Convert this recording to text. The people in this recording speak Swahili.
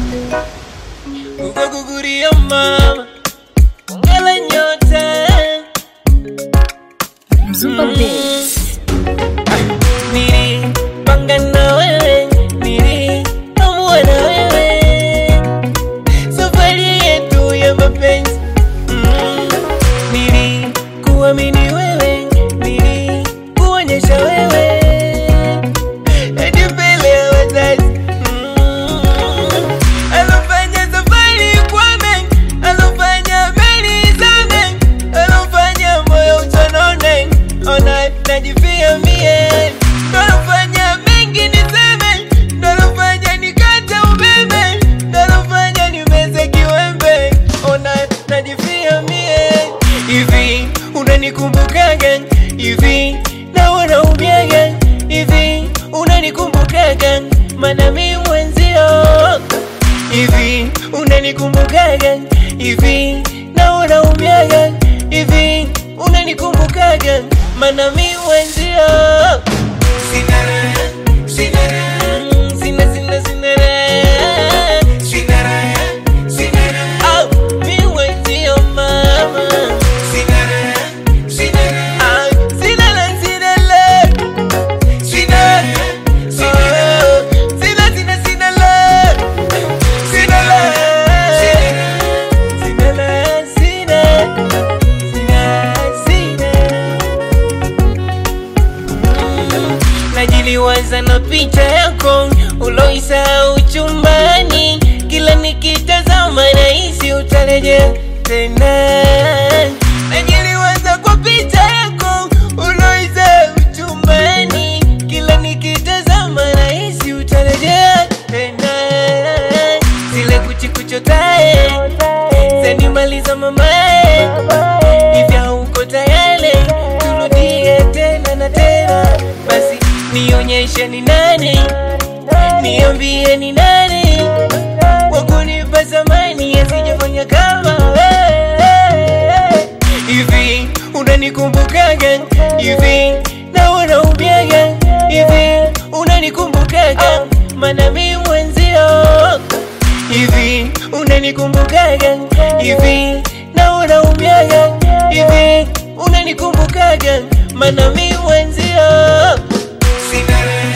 Kukuguria mama ungala nyota Mzumba Beats. Niri panga na wewe, niri amua na wewe, safari yetu ya mapenzi. Niri kuamini wewe, niri kuonyesha wewe hadi mbele ya wazazi. Alofanya safari kwa mengi, alofanya meli za mengi, alofanya moyo utanone, ona najifia mie. Alofanya mengi niseme, alofanya nikate umeme, alofanya nimeze kiwembe, ona najifia mie. Hivi unanikumbukaga? Hivi naona umiaga? Hivi unanikumbukaga? Maana mimi mwenzio. Hivi unanikumbukaga? Hivi naona umiaga? Hivi unanikumbukaga? Maana mimi mwenzio. Sina raha, sina raha, sina raha, sina raha, sina raha. Mimi mwenzio mama. Sina raha, sina raha, sina raha, sina raha, sina raha, sina raha, sina najiliwaza na picha yako uloisahau chumbani, kila nikitazama nahisi utarejea tena. Najiliwaza kwa picha yako uloisahau chumbani, kila nikitazama nahisi utarejea tena. Zile kuchikuchotae zanimaliza mamae, hivya uko tayari turudie tena na tena. Basi nionyeshe ni nani, niambie ni nani wakunipa zamani asijafanya kama wewe. Hivi unanikumbukaga? Hivi naona umiaga? Hivi unanikumbukaga? Maana mimi mwenzio. Hivi unanikumbukaga? Hivi naona umiaga? Hivi unanikumbukaga? Maana mimi mwenzio. Sina raha,